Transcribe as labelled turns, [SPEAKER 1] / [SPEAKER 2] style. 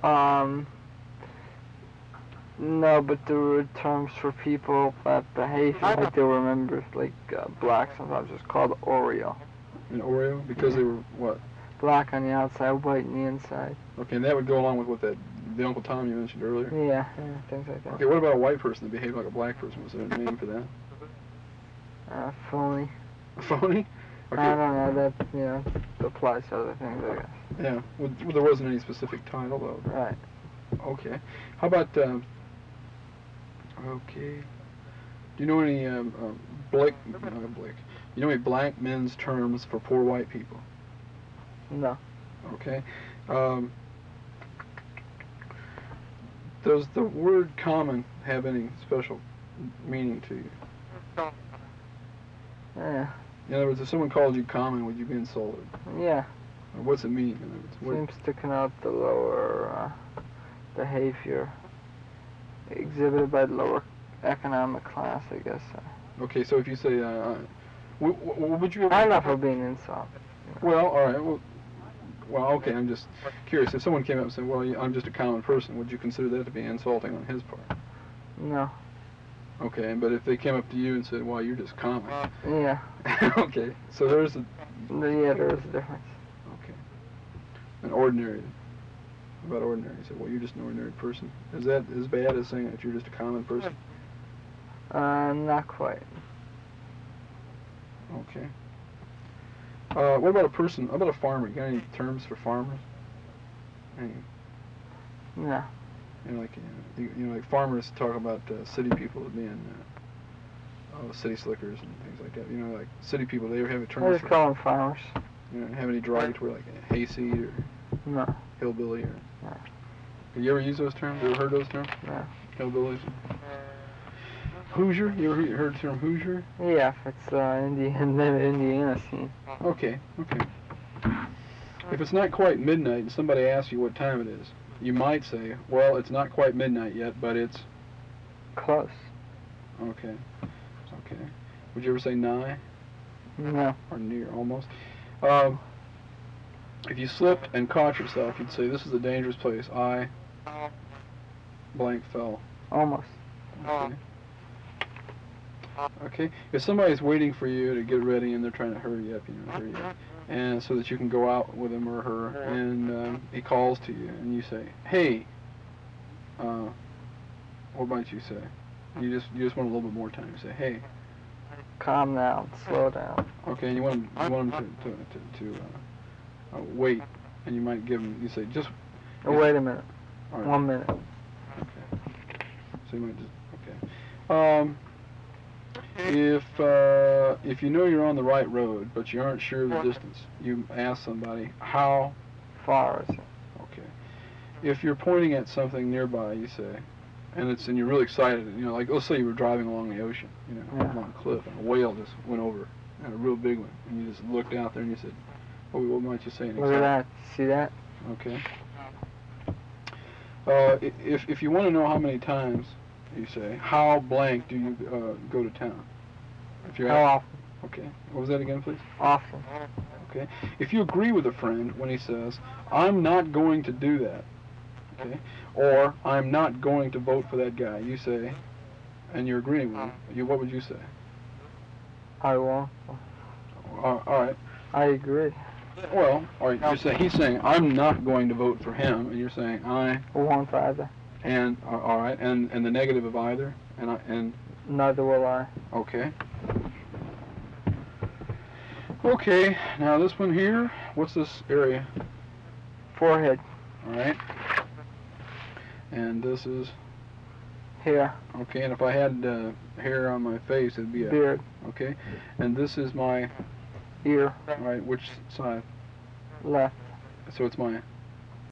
[SPEAKER 1] Um, no, but there were terms for people that behave. I do remember, like black sometimes it's called Oreo.
[SPEAKER 2] An Oreo? Because they were what?
[SPEAKER 1] Black on the outside, white on the inside.
[SPEAKER 2] Okay, and that would go along with what the Uncle Tom you mentioned earlier?
[SPEAKER 1] Yeah, things like that.
[SPEAKER 2] Okay, what about a white person that behaved like a black person? Was there a name for that?
[SPEAKER 1] Phony.
[SPEAKER 2] A phony? Okay.
[SPEAKER 1] I don't know, that, applies to other things, I guess.
[SPEAKER 2] Yeah, well, there wasn't any specific title, though.
[SPEAKER 1] Right.
[SPEAKER 2] Okay. How about, okay. Do you know any, you know any black men's terms for poor white people?
[SPEAKER 1] No.
[SPEAKER 2] Okay. Does the word common have any special meaning to you?
[SPEAKER 1] Yeah.
[SPEAKER 2] In other words, if someone called you common, would you be insulted?
[SPEAKER 1] Yeah.
[SPEAKER 2] Or what's it mean? In other words,
[SPEAKER 1] Seems to connote the lower behavior exhibited by the lower economic class, I guess.
[SPEAKER 2] Okay, so if you say, would you ever...
[SPEAKER 1] I'm not for being insulted.
[SPEAKER 2] Well, all right. Well, okay, I'm just curious. If someone came up and said, well, I'm just a common person, would you consider that to be insulting on his part?
[SPEAKER 1] No.
[SPEAKER 2] Okay, but if they came up to you and said, well, you're just common.
[SPEAKER 1] Yeah.
[SPEAKER 2] Okay, so there's a...
[SPEAKER 1] Yeah, there is a difference.
[SPEAKER 2] Okay. An ordinary. What about ordinary? You said, well, you're just an ordinary person. Is that as bad as saying that you're just a common person?
[SPEAKER 1] Not quite.
[SPEAKER 2] Okay. What about a person? How about a farmer? You got any terms for farmers? Any?
[SPEAKER 1] No.
[SPEAKER 2] Like farmers talk about city people as being city slickers and things like that. Like city people, they have a term.
[SPEAKER 1] I just call them farmers.
[SPEAKER 2] Have any derogatory like hayseed or
[SPEAKER 1] No.
[SPEAKER 2] hillbilly or?
[SPEAKER 1] No.
[SPEAKER 2] Have you ever used those terms? You ever heard those terms?
[SPEAKER 1] No.
[SPEAKER 2] Hillbillies. Hoosier? You ever heard the term Hoosier?
[SPEAKER 1] Yeah, if it's Indiana scene.
[SPEAKER 2] Okay. If it's not quite midnight and somebody asks you what time it is, you might say, well, it's not quite midnight yet, but it's...
[SPEAKER 1] Close.
[SPEAKER 2] Okay. Would you ever say nigh?
[SPEAKER 1] No.
[SPEAKER 2] Or near, almost? If you slipped and caught yourself, you'd say, this is a dangerous place. I... blank fell.
[SPEAKER 1] Almost.
[SPEAKER 2] Okay. If somebody's waiting for you to get ready and they're trying to hurry up, and so that you can go out with him or her, and he calls to you, and you say, "Hey," what might you say? You just want a little bit more time. You say, "Hey."
[SPEAKER 1] Calm down. Slow down.
[SPEAKER 2] Okay. And you want him to wait, and you might give him. You say, "Just."
[SPEAKER 1] Wait a minute.
[SPEAKER 2] All right.
[SPEAKER 1] 1 minute.
[SPEAKER 2] Okay. So you might just okay. If you know you're on the right road, but you aren't sure of the distance, you ask somebody, how
[SPEAKER 1] far is it?
[SPEAKER 2] Okay. If you're pointing at something nearby, you say, and you're really excited, like let's say you were driving along the ocean, along a cliff, and a whale just went over, and a real big one, and you just looked out there and you said, what might you say?
[SPEAKER 1] Look at that. See that?
[SPEAKER 2] Okay. If you want to know how many times, you say, how blank do you go to town?
[SPEAKER 1] How often?
[SPEAKER 2] Okay. What was that again, please?
[SPEAKER 1] Often.
[SPEAKER 2] Okay. If you agree with a friend when he says, I'm not going to do that, okay, or I'm not going to vote for that guy, you say, and you're agreeing with him, what would you say?
[SPEAKER 1] I won't.
[SPEAKER 2] All right.
[SPEAKER 1] I agree.
[SPEAKER 2] Well, all right. He's saying, I'm not going to vote for him, and you're saying, I
[SPEAKER 1] won't either.
[SPEAKER 2] And all right, and the negative of either, and
[SPEAKER 1] neither will I.
[SPEAKER 2] Okay. Okay, now this one here, what's this area?
[SPEAKER 1] Forehead.
[SPEAKER 2] All right. And this is?
[SPEAKER 1] Hair.
[SPEAKER 2] Okay, and if I had hair on my face, it'd be a...
[SPEAKER 1] beard.
[SPEAKER 2] Okay, and this is my...
[SPEAKER 1] Ear.
[SPEAKER 2] All right, which side?
[SPEAKER 1] Left.
[SPEAKER 2] So it's my